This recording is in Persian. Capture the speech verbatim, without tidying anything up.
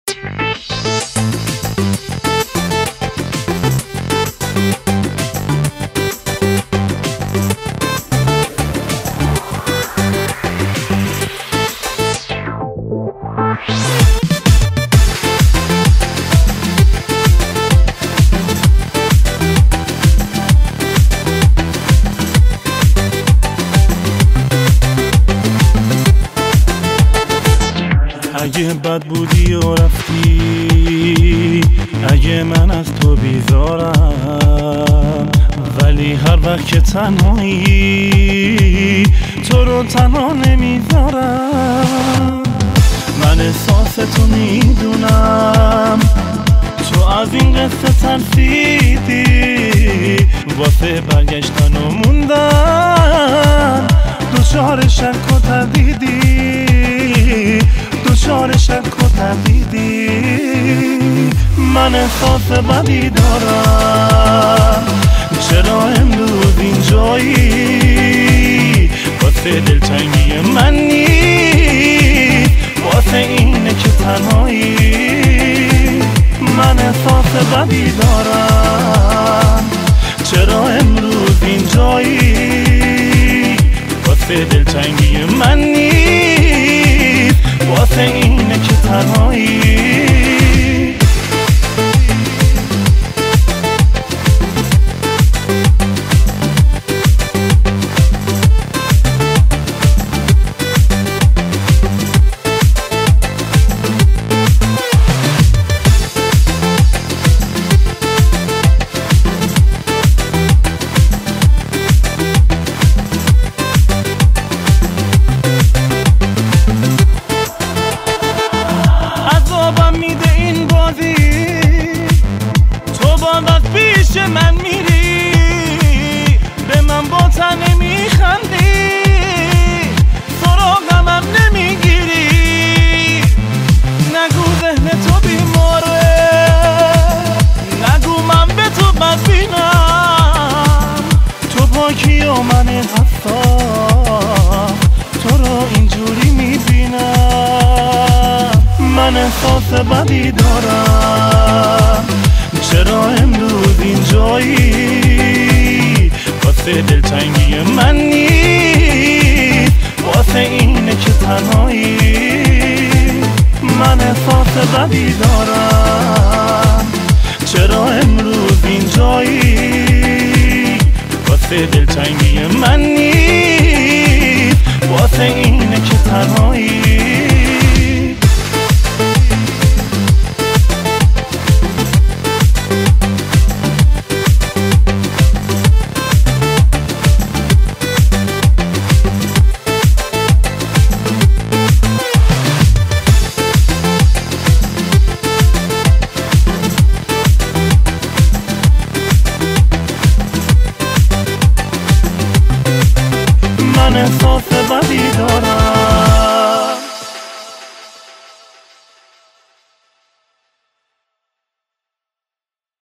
اگه بد بودی و رفتی، اگه من از تو بیزارم، ولی هر وقت که تنهایی تو رو تنها نمیذارم. من احساستو میدونم، تو از این قصه ترسیدی، واسه برگشتن و موندن دچار شک و تردیدی، دچار شک و تردیدی. من احساس بدی دارم، چرا امروز اینجایی؟ واسه دلتنگی من نیست، واسه اینه که تنهایی. من احساس بدی دارم، چرا امروز اینجایی؟ واسه دلتنگی من نیست، واسه اینه که تنهایی. پیش من میری، به من با تنه میخندی، سراغم هم نمیگیری. نگو ذهن تو بیماره، نگو من به تو بدبینم. تو پاکی و من حساس، تو رو اینجوری میبینم. من احساس بدی دارم، چرا امروز اینجایی؟ واسه دلتنگی من نیست، واسه اینه که تنهایی. من احساس بدی دارم، چرا امروز اینجایی؟ واسه دلتنگی من نیست، واسه اینه که تنهایی. من احساس بدی دارم،